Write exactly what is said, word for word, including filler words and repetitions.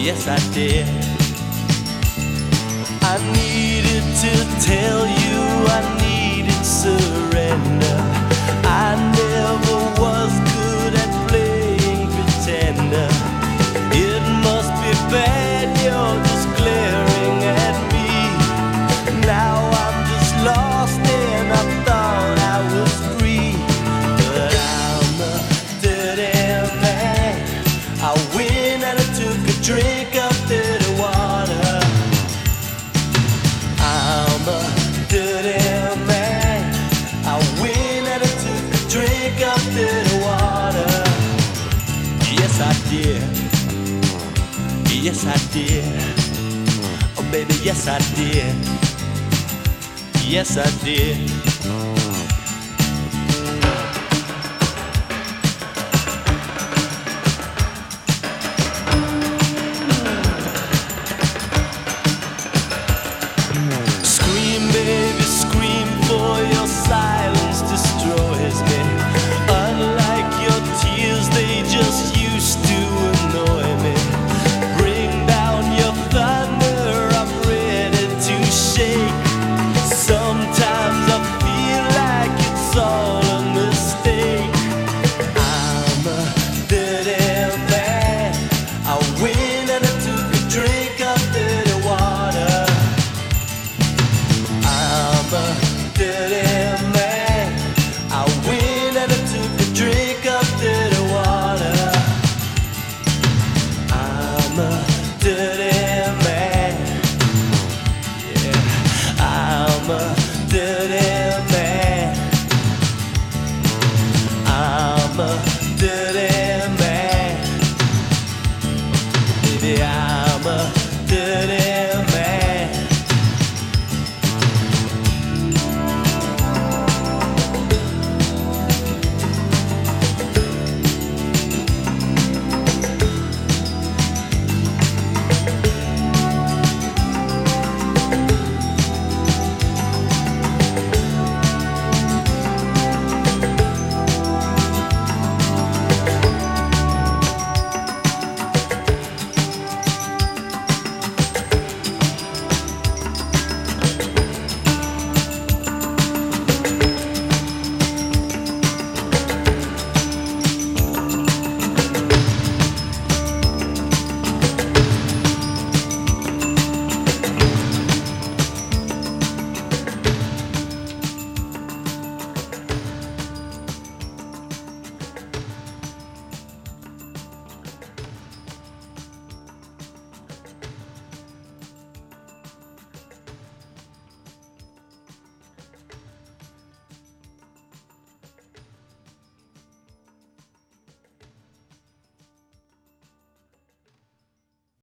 yes I did. I needed to tell you I needed surrender. I never was good at playing pretender. It must be bad you're just glaring at me. Now I'm just lost and I thought I was free. But I'm a dirty man. I went and I took a drink of dirty water. I'm a dirty man. I went and I took a drink of dirty water. Yes I did. Yes I did. Oh baby, yes I did. Yes I did. Scream baby, scream, for your silence destroys me. Unlike your tears, they just used to annoy me. Bring down your thunder, I'm ready to shake. Sometimes I feel like it's all a mistake. I'm a dirty man. I went and I took a drink of dirty water. I'm a dirty man. I went and I took a drink of dirty water. I'm a dirty man. Yeah, I'm a dirty man. I'm a dirty man. Baby, I'm a